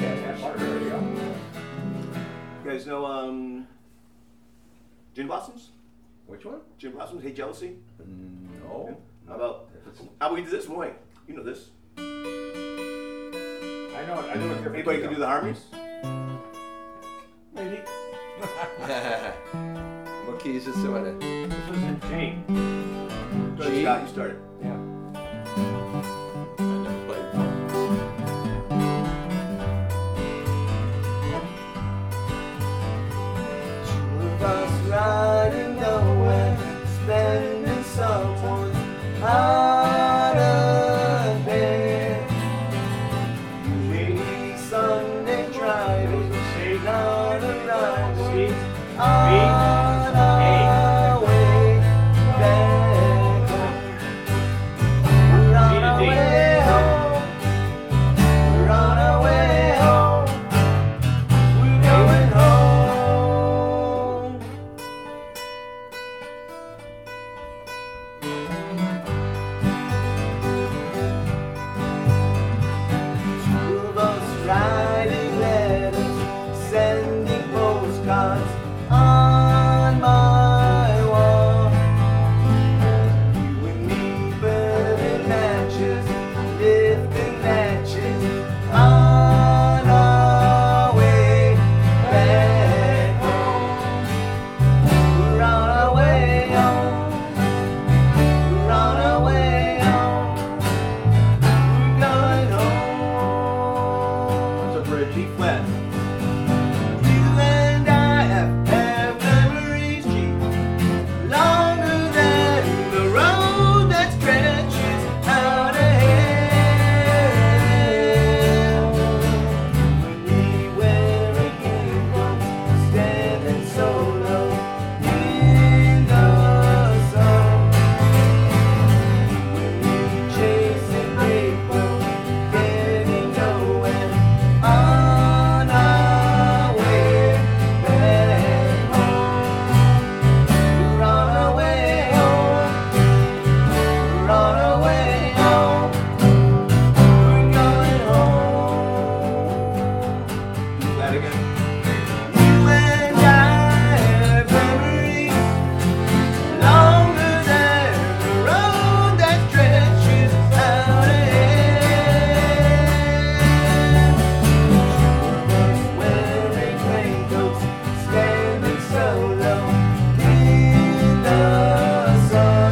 that part. There you go. You guys know Gin Blossoms? Which one? Gin Blossoms, Hate Jealousy? No. How about we do this? Wait, you know this. I know it. Anybody can do the harmonies? Maybe. What key is this to it? This was in G. Go ahead, Scott, you started. Yeah. I never played it before. Two of us riding nowhere, spending someone's heart of bed. Usually Sunday driving, not arriving on our way back home. We're on our way home. We're on our way home. We're going home. Two of us writing letters, sending postcards on my wall. You and me burning matches, lifting matches on our way back home. We're on our way home. We're on our way home. We're going home. What's up, Red? G flat. You and I have memories, G, longer than the road that stretches out ahead. When we were a hero, standing solo in the sun. When we chasing paper, getting nowhere on our way back home. We're on our way home. We're on our way home. We're going home. That again. You and I have memories longer than the road that stretches out ahead. Wearing raincoats, standing solo in the sun.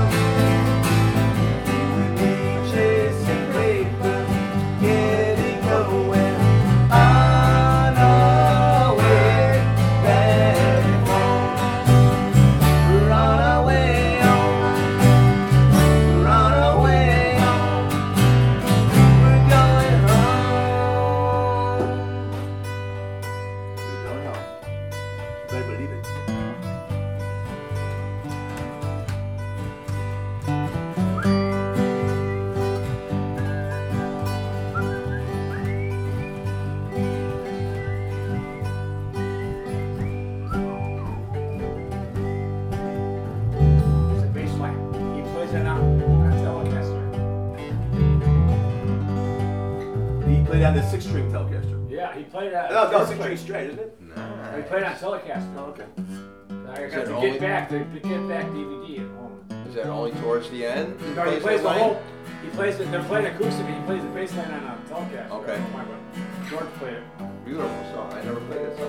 We chasing paper, getting nowhere on our way back home. We're on our way home. We're on our way home. We're going home. We're going home. Better believe it. It's a bass line. He plays it on Telecaster. He played on the 6-string Telecaster. Yeah, he played that. No, 6-string straight, isn't it? He played on Telecaster. Oh, okay. I Is got that the only- Get Back DVD at home. Is that only towards the end? No, he plays the whole. He plays it. They're playing acoustic, and he plays the bass line on a Telecaster. Okay. George played it. Beautiful song. I never played it.